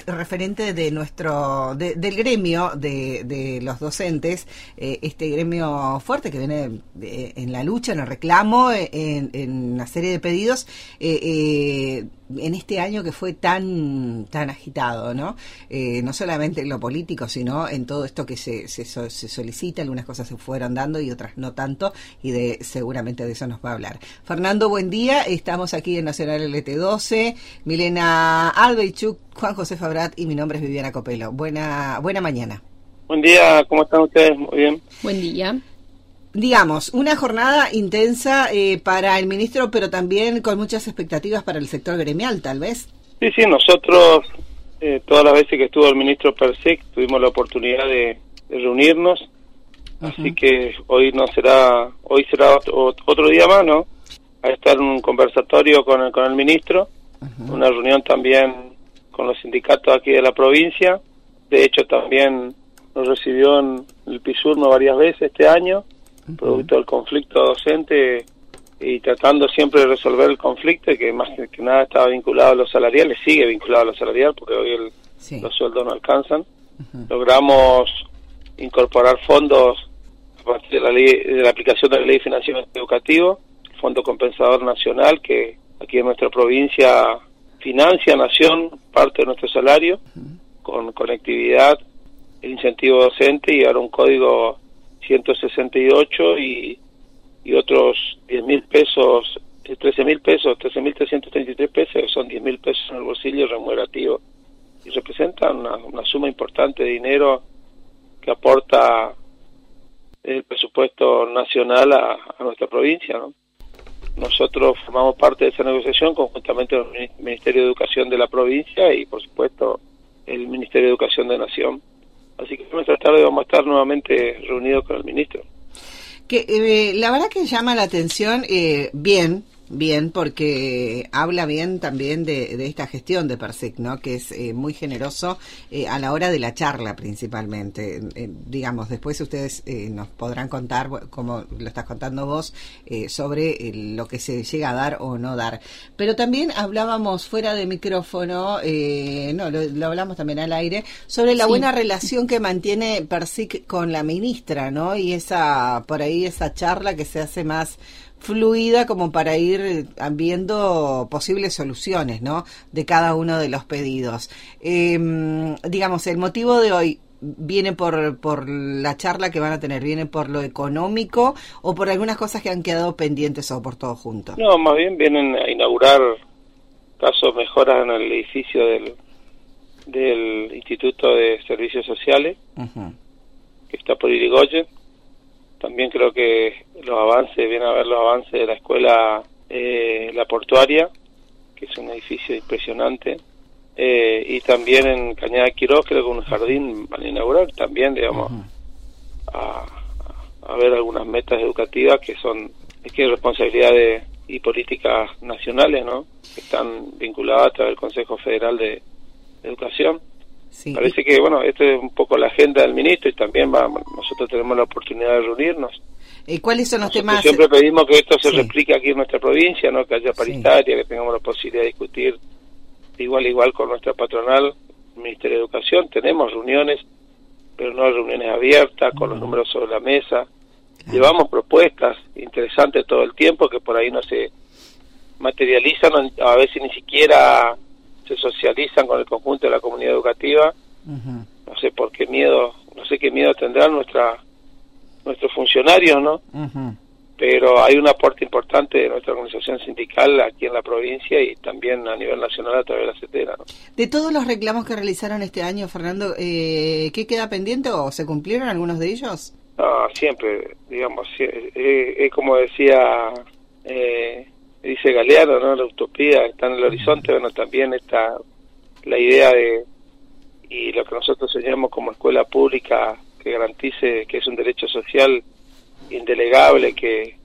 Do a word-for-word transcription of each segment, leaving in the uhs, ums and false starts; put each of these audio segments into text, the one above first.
referente de nuestro, de, del gremio de, de los docentes, eh, este gremio fuerte que viene de, en la lucha, en el reclamo, en, en una serie de pedidos, eh, eh, en este año que fue tan tan agitado, ¿no? Eh, no solamente en lo político, sino en todo esto que se, se, se solicita. Algunas cosas se fueron dando y otras no tanto, y de seguramente de eso nos va a hablar. Fernando, buen día. Estamos aquí en Nacional L T doce. Milena Albeichuk, Juan José Fabrat y mi nombre es Viviana Copelo. Buena, buena mañana. Buen día, ¿cómo están ustedes? Muy bien. Buen día. Digamos, una jornada intensa eh, para el ministro, pero también con muchas expectativas para el sector gremial, tal vez. Sí, sí, nosotros, eh, todas las veces que estuvo el ministro Persic, tuvimos la oportunidad de, de reunirnos, uh-huh. Así que hoy no será, hoy será otro, otro día más, ¿no? A estar en un conversatorio con el, con el ministro, uh-huh. Una reunión también con los sindicatos aquí de la provincia. De hecho, también nos recibió en el Pisurno varias veces este año, uh-huh. Producto del conflicto docente, y tratando siempre de resolver el conflicto, y que más que nada estaba vinculado a los salariales, sigue vinculado a los salariales, porque hoy el, sí. los sueldos no alcanzan. Uh-huh. Logramos incorporar fondos a partir de la ley, de la aplicación de la Ley de Financiamiento Educativo, el Fondo Compensador Nacional, que aquí en nuestra provincia financia Nación parte de nuestro salario, uh-huh. Con conectividad, el incentivo docente, y ahora un código ciento sesenta y ocho y, y otros diez mil pesos, trece mil pesos, trece mil trescientos treinta y tres pesos, que son diez mil pesos en el bolsillo remunerativo, y representan una, una suma importante de dinero que aporta el presupuesto nacional a, a nuestra provincia, ¿no? Nosotros formamos parte de esa negociación conjuntamente con el Ministerio de Educación de la provincia y, por supuesto, el Ministerio de Educación de Nación. Así que esta tarde vamos a estar nuevamente reunidos con el ministro. Que eh, la verdad que llama la atención, eh, bien, bien, porque habla bien también de, de esta gestión de Persic, ¿no? Que es eh, muy generoso eh, a la hora de la charla principalmente. Eh, digamos, después ustedes eh, nos podrán contar, como lo estás contando vos, eh, sobre eh, lo que se llega a dar o no dar. Pero también hablábamos fuera de micrófono, eh, no, lo, lo hablamos también al aire, sobre la sí. buena relación que mantiene Persic con la ministra, ¿no? Y esa, por ahí esa charla que se hace más fluida, como para ir viendo posibles soluciones, ¿no? De cada uno de los pedidos. Eh, digamos, el motivo de hoy viene por por la charla que van a tener, viene por lo económico o por algunas cosas que han quedado pendientes o por todo junto. No, más bien vienen a inaugurar casos mejoras en el edificio del del Instituto de Servicios Sociales, uh-huh. que está por Irigoyen. También creo que los avances, vienen a ver los avances de la escuela eh, La Portuaria, que es un edificio impresionante, eh, y también en Cañada Quirós creo que un jardín van a inaugurar también, digamos, uh-huh. a, a ver algunas metas educativas que son, es que responsabilidad de, y políticas nacionales, ¿no? Que están vinculadas a través del Consejo Federal de, de Educación. Sí. Parece que, bueno, esta es un poco la agenda del ministro y también va, nosotros tenemos la oportunidad de reunirnos. ¿Y cuáles son los nosotros temas? Siempre pedimos que esto se sí. replique aquí en nuestra provincia, ¿no? Que haya paritaria, sí. que tengamos la posibilidad de discutir de igual a igual con nuestra patronal, el Ministerio de Educación. Tenemos reuniones, pero no reuniones abiertas, con uh-huh. los números sobre la mesa. Claro. Llevamos propuestas interesantes todo el tiempo que por ahí no se materializan, a veces ni siquiera se socializan con el conjunto de la comunidad educativa. Uh-huh. No sé por qué miedo, no sé qué miedo tendrán nuestra nuestros funcionarios, ¿no? Uh-huh. Pero hay un aporte importante de nuestra organización sindical aquí en la provincia y también a nivel nacional a través de la CETERA, ¿no? De todos los reclamos que realizaron este año, Fernando, eh, ¿qué queda pendiente o se cumplieron algunos de ellos? No, siempre, digamos, es eh, eh, como decía, eh, dice Galeano, ¿no? La utopía está en el horizonte. Bueno, también está la idea de, y lo que nosotros señalamos como escuela pública que garantice que es un derecho social indelegable, que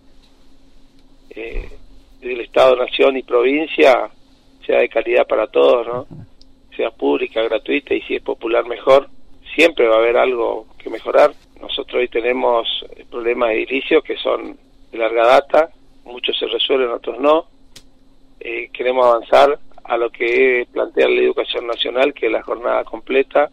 eh, el Estado, Nación y provincia sea de calidad para todos, ¿no? Sea pública, gratuita y si es popular mejor. Siempre va a haber algo que mejorar. Nosotros hoy tenemos problemas edilicios que son de larga data, muchos se resuelven, otros no. Eh, queremos avanzar a lo que plantea la educación nacional, que es la jornada completa,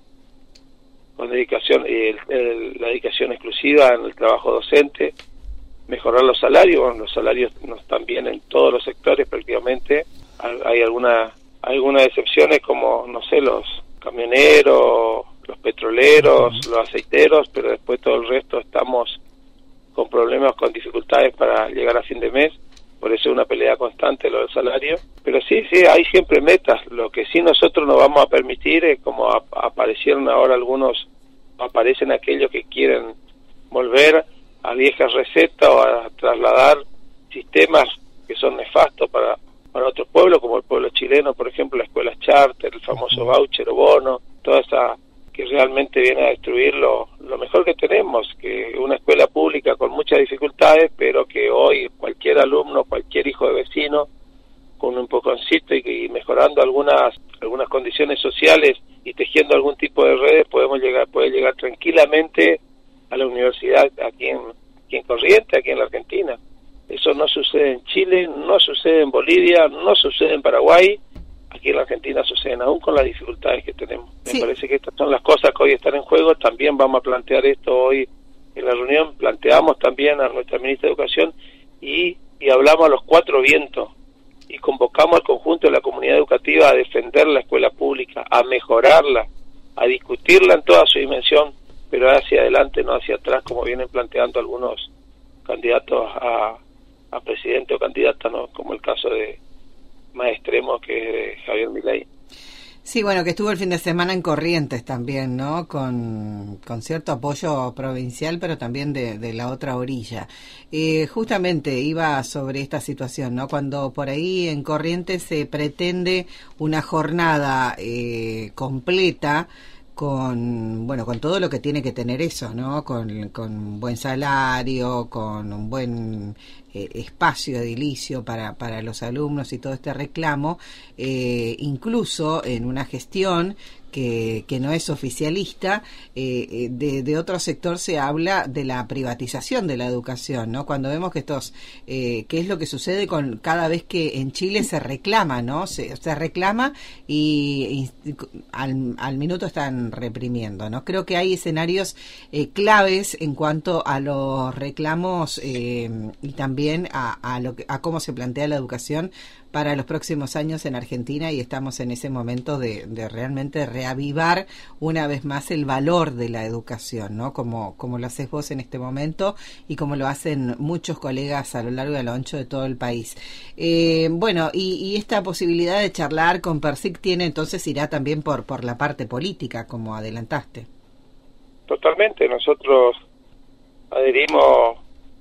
con dedicación, el, el, la dedicación exclusiva en el trabajo docente, mejorar los salarios. Bueno, los salarios no están bien en todos los sectores prácticamente, hay algunas algunas excepciones como, no sé, los camioneros, los petroleros, uh-huh. los aceiteros, pero después todo el resto estamos con problemas, con dificultades para llegar a fin de mes. Por eso es una pelea constante lo del salario. Pero sí, sí, hay siempre metas. Lo que sí nosotros no vamos a permitir es, como ap- aparecieron ahora algunos, aparecen aquellos que quieren volver a viejas recetas o a trasladar sistemas que son nefastos para, para otros pueblos, como el pueblo chileno, por ejemplo, la escuela charter, el famoso voucher o bono, toda esa que realmente viene a destruir lo, lo mejor que tenemos, que una escuela pública con muchas dificultades, pero que hoy cualquier alumno, cualquier hijo de vecino, con un empujoncito y, y mejorando algunas algunas condiciones sociales y tejiendo algún tipo de redes, podemos llegar puede llegar tranquilamente a la universidad aquí en, aquí en Corrientes, aquí en la Argentina. Eso no sucede en Chile, no sucede en Bolivia, no sucede en Paraguay. Aquí en la Argentina suceden aún con las dificultades que tenemos. Sí. Me parece que estas son las cosas que hoy están en juego. También vamos a plantear esto hoy en la reunión. Planteamos también a nuestra ministra de Educación y, y hablamos a los cuatro vientos y convocamos al conjunto de la comunidad educativa a defender la escuela pública, a mejorarla, a discutirla en toda su dimensión, pero hacia adelante, no hacia atrás, como vienen planteando algunos candidatos a, a presidente o candidata, ¿no? Como el caso de más extremo que es Javier Milei. Sí, bueno, que estuvo el fin de semana en Corrientes también, ¿no? Con, con cierto apoyo provincial, pero también de, de la otra orilla. Eh, justamente iba sobre esta situación, ¿no? Cuando por ahí en Corrientes se pretende una jornada eh, completa, con bueno con todo lo que tiene que tener eso, ¿no? Con, con buen salario, con un buen eh, espacio edilicio para, para los alumnos y todo este reclamo, eh, incluso en una gestión que, que no es oficialista, eh, de, de otro sector se habla de la privatización de la educación, ¿no? Cuando vemos que estos, eh, qué es lo que sucede con cada vez que en Chile se reclama, ¿no? Se, se reclama y, y al, al minuto están reprimiendo, ¿no? Creo que hay escenarios eh, claves en cuanto a los reclamos eh, y también a, a, lo que, a cómo se plantea la educación para los próximos años en Argentina, y estamos en ese momento de, de realmente reavivar una vez más el valor de la educación, ¿no? Como, como lo haces vos en este momento y como lo hacen muchos colegas a lo largo y a lo ancho de todo el país. Eh, bueno, y, y esta posibilidad de charlar con Persic tiene, entonces irá también por, por la parte política, como adelantaste. Totalmente, nosotros adherimos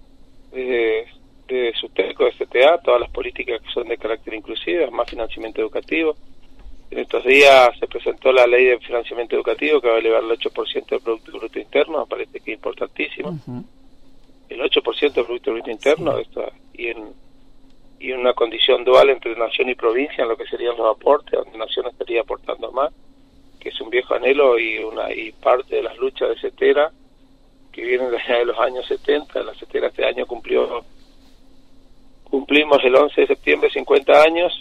desde de SUTECO, de C T A, todas las políticas que son de carácter inclusivo, más financiamiento educativo. En estos días se presentó la ley de financiamiento educativo que va a elevar el ocho por ciento del Producto Bruto Interno, me parece que es importantísimo. Uh-huh. El ocho por ciento del Producto Bruto Interno, sí. Esto, y en y una condición dual entre nación y provincia en lo que serían los aportes, donde nación estaría aportando más, que es un viejo anhelo y una y parte de las luchas de CETERA, que vienen desde los años setenta. La CETERA este año cumplió Cumplimos el once de septiembre cincuenta años,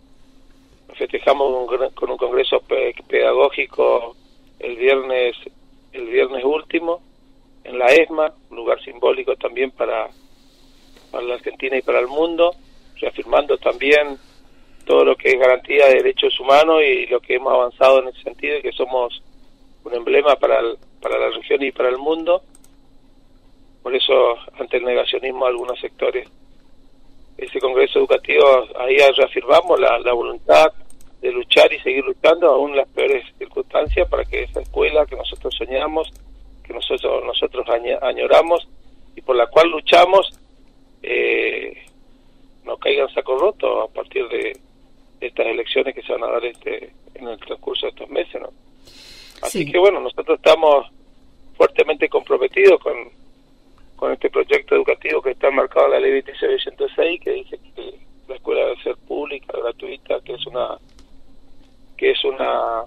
festejamos un, con un congreso pe- pedagógico el viernes el viernes último en la ESMA, un lugar simbólico también para, para la Argentina y para el mundo, reafirmando también todo lo que es garantía de derechos humanos y lo que hemos avanzado en ese sentido, y que somos un emblema para, el, para la región y para el mundo. Por eso, ante el negacionismo de algunos sectores, ese congreso educativo, ahí reafirmamos la, la voluntad de luchar y seguir luchando aún en las peores circunstancias para que esa escuela que nosotros soñamos, que nosotros nosotros añoramos y por la cual luchamos, eh, no caiga en saco roto a partir de, de estas elecciones que se van a dar este en el transcurso de estos meses, ¿no? Así sí. que bueno, nosotros estamos fuertemente comprometidos con con este proyecto educativo que está enmarcado en la ley veintiséis ciento seis, que dice que la escuela debe ser pública, gratuita, que es una que es una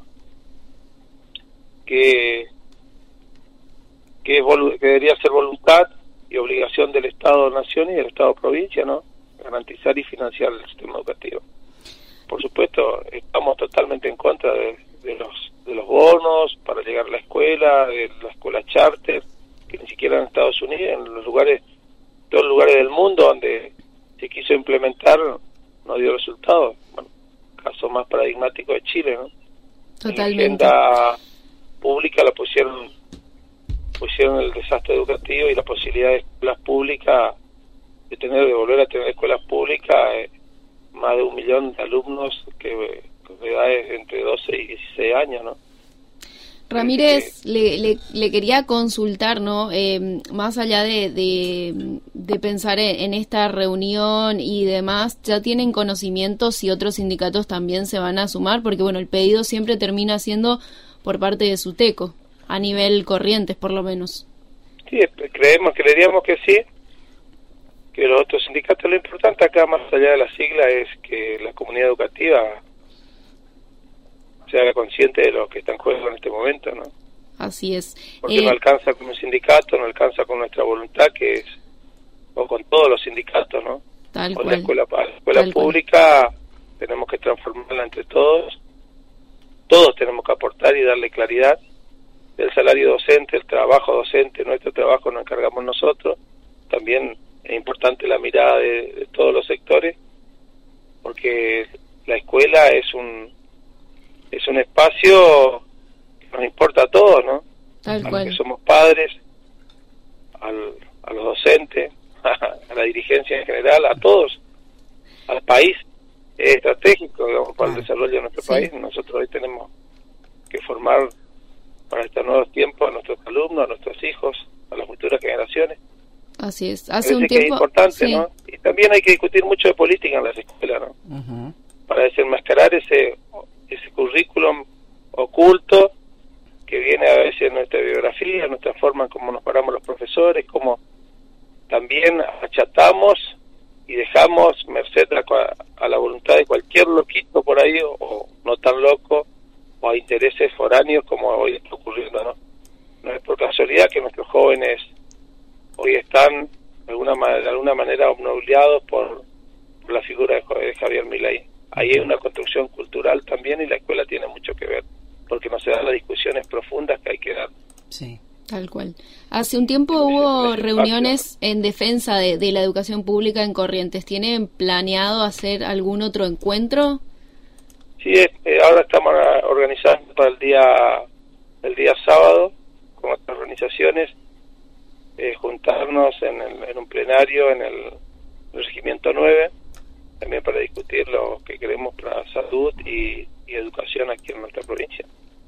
que que, es volu- que debería ser voluntad y obligación del Estado-Nación y del Estado-Provincia, ¿no? Garantizar y financiar el sistema educativo. por supuesto, estamos totalmente en contra de, de los de los bonos para llegar a la escuela, de la escuela charter, que ni siquiera en Estados Unidos, en los lugares, todos los lugares del mundo donde se quiso implementar, no dio resultados. Bueno, caso más paradigmático de Chile, ¿no? Totalmente. La agenda pública la pusieron, pusieron el desastre educativo y la posibilidad de escuelas públicas, de tener, de volver a tener escuelas públicas, eh, más de un millón de alumnos que con edades entre doce y dieciséis años, ¿no? Ramírez, eh, le, le, le quería consultar, ¿no? Eh, más allá de, de, de pensar en, en esta reunión y demás, ¿ya tienen conocimiento si otros sindicatos también se van a sumar? Porque, bueno, el pedido siempre termina siendo por parte de SUTECO, a nivel Corrientes, por lo menos. Sí, creemos, creeríamos que sí, que los otros sindicatos. Lo importante acá, más allá de la sigla, es que la comunidad educativa se haga consciente de lo que está en juego en este momento, ¿no? Así es. Porque eh... no alcanza con un sindicato, no alcanza con nuestra voluntad, que es, o con todos los sindicatos, ¿no? Tal con cual. la escuela, la escuela Tal pública cual. Tenemos que transformarla entre todos, todos tenemos que aportar y darle claridad. El salario docente, el trabajo docente, nuestro trabajo nos encargamos nosotros. También es importante la mirada de, de todos los sectores, porque la escuela es un es un espacio que nos importa a todos, ¿no? Tal a cual. los que somos padres, al, a los docentes, a la dirigencia en general, a todos, al país. Es estratégico, digamos, para el desarrollo de nuestro sí. país. Nosotros hoy tenemos que formar para estos nuevos tiempos a nuestros alumnos, a nuestros hijos, a las futuras generaciones. Así es. Hace un tiempo... que es importante, sí. ¿no? Y también hay que discutir mucho de política en las escuelas, ¿no? Uh-huh. Para desenmascarar ese ese currículum oculto que viene a veces en nuestra biografía, en nuestra forma en cómo nos paramos los profesores, cómo también achatamos y dejamos merced a, a la voluntad de cualquier loquito por ahí, o, o no tan loco, o a intereses foráneos como hoy está ocurriendo, ¿no? No es por casualidad que nuestros jóvenes hoy están de alguna, de alguna manera obnubilados por, por la figura de, de Javier Milei. Ahí hay una construcción cultural también, y la escuela tiene mucho que ver, porque no se dan las discusiones profundas que hay que dar. Sí, tal cual. Hace un tiempo hubo reuniones en defensa de, de la educación pública en Corrientes. ¿Tienen planeado hacer algún otro encuentro? Sí, eh, ahora estamos organizando para el día el día sábado con otras organizaciones, eh, juntarnos en, el, en un plenario en el, el Regimiento nueve, también para discutir lo que queremos para salud y, y educación aquí en nuestra provincia.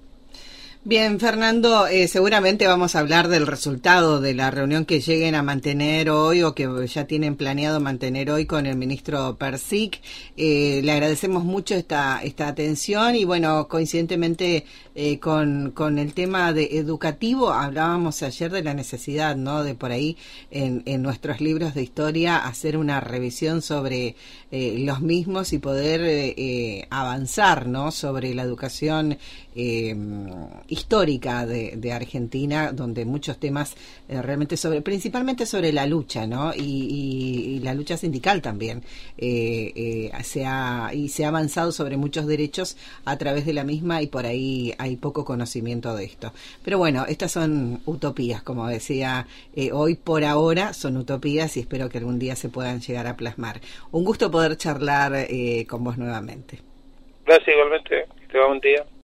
Bien, Fernando, eh, seguramente vamos a hablar del resultado de la reunión que lleguen a mantener hoy, o que ya tienen planeado mantener hoy con el ministro Persic. Eh, le agradecemos mucho esta esta atención y, bueno, coincidentemente eh, con, con el tema de educativo, hablábamos ayer de la necesidad, ¿no?, de por ahí en, en nuestros libros de historia hacer una revisión sobre eh, los mismos y poder eh, eh, avanzar, ¿no?, sobre la educación eh, histórica de, de Argentina, donde muchos temas eh, realmente sobre, principalmente sobre la lucha, ¿no?, y, y, y la lucha sindical también, eh, eh, se ha, y se ha avanzado sobre muchos derechos a través de la misma, y por ahí hay poco conocimiento de esto. Pero bueno, estas son utopías, como decía, eh, hoy por ahora son utopías, y espero que algún día se puedan llegar a plasmar. Un gusto poder charlar eh, con vos nuevamente. Gracias, igualmente, que te va un día.